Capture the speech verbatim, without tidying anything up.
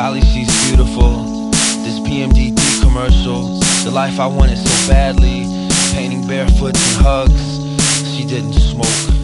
Golly, she's beautiful. This P M D D commercial, the life I wanted so badly. Painting barefoots and hugs. She didn't smoke.